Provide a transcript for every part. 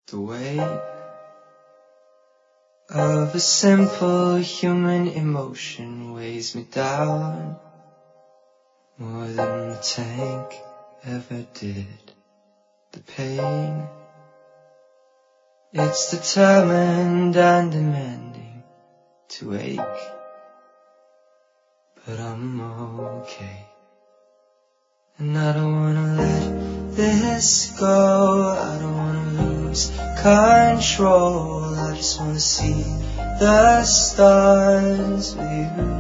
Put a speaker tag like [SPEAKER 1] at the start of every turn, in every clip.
[SPEAKER 1] The weight of a simple human emotion weighs me down more than the tank ever did. The pain, it's determined and demanding to ache, but I'm okay. And I don't wanna let this go, I don't wanna lose control. I just wanna see the stars with you.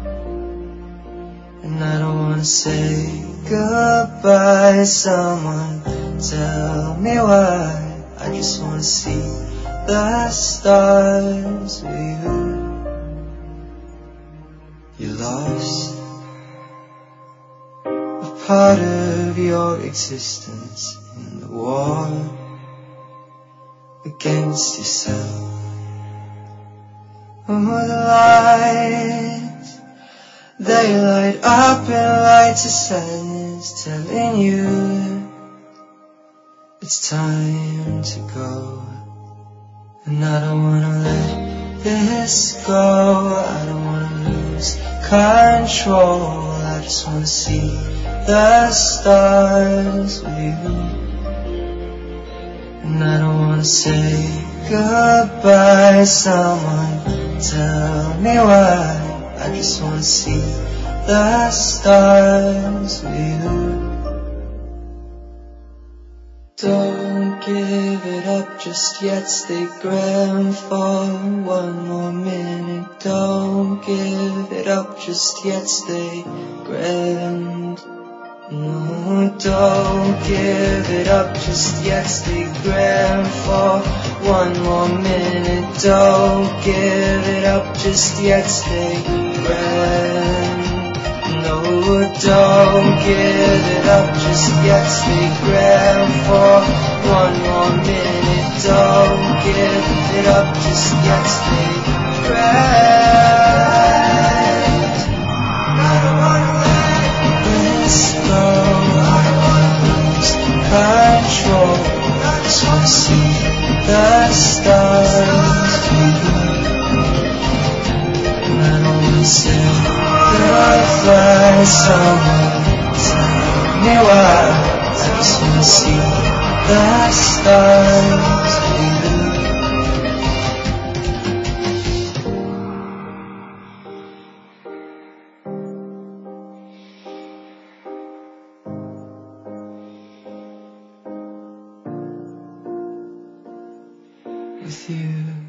[SPEAKER 1] And I don't wanna say goodbye, someone tell me why. I just wanna see the stars with you. You lost a part of your existence in the war against yourself. Oh, the lights, they light up in lights of sadness, telling you it's time to go. And I don't wanna let this go, I don't wanna lose control. I just wanna see the stars with you. And I don't wanna say goodbye, someone tell me why. I just wanna see the stars with you. Don't give it up just yet, stay grand for one more minute. Don't give it up just yet, stay grand. No, don't give it up just yet, stay grand for one more minute. Don't give it up just yet, stay grand. No, don't give it up just yet, stay grand for one more minute. Don't give it up just yet, stay grand. I don't wanna let this go, I don't wanna lose control. I just wanna see the stars with you. And I don't wanna say goodbye, someone tell me why. I just wanna see the stars with you. With you.